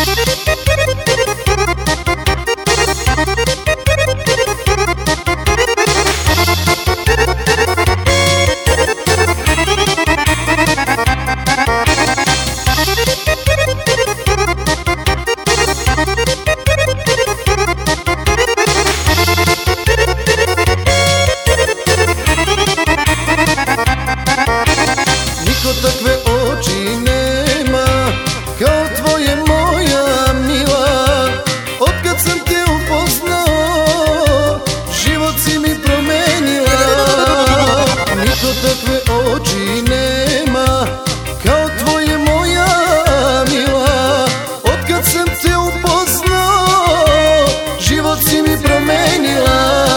Takve oči nema kao tvoje, moja mila. Otkad sam te upoznao, život si mi promenila. Niko takve oči nema kao tvoje, moja mila. Otkad sam te upoznao, život si mi promenila.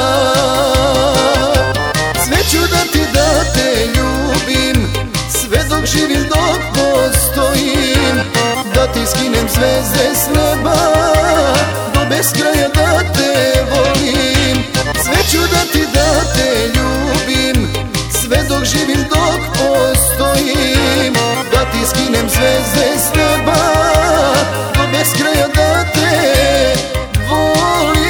Sve ću dati da te ljubim, sve dok živim, dok postojim. Da ti skinem zvezde s neba, do beskraja da te volim. Sve ću dati da te ljubim, sve dok živim, dok postojim. Da ti skinem zvezde s neba, do beskraja da te volim.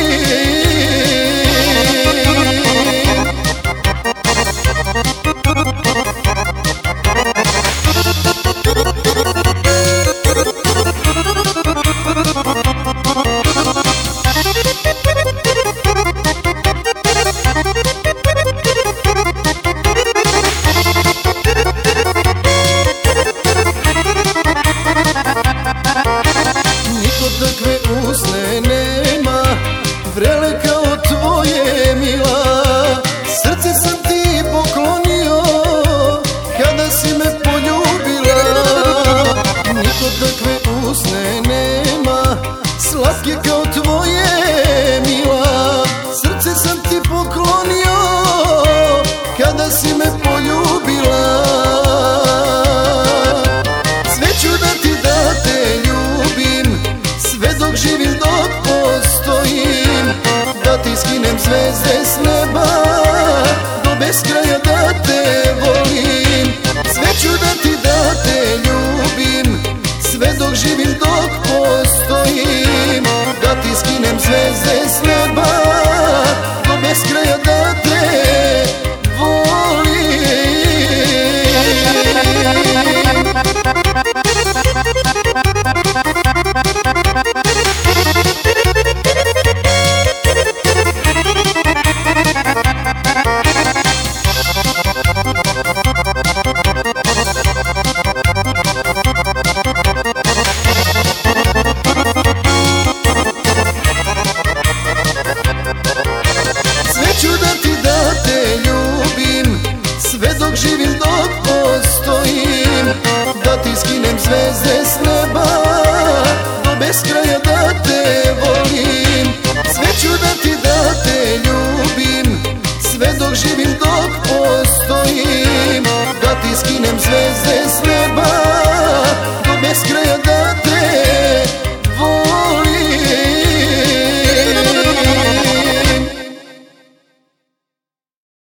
Takve usne nema, vrele kao tvoje, mila. Srce sam ti poklonio kada si me poljubila. Niko takve usne nema, slatke kao tvoje, mila. Srce sam ti poklonio kada si me poljubila. Sve ću dati da te ljubim, sve dok živim, dok postojim. Da ti skinem zvezde s neba, do beskraja da te volim. Sve ću dati da te ljubim, sve dok živim, dok postojim. Da ti skinem zvezde s neba, do beskraja da te volim. Živim, dok postojim. Da ti skinem zvezde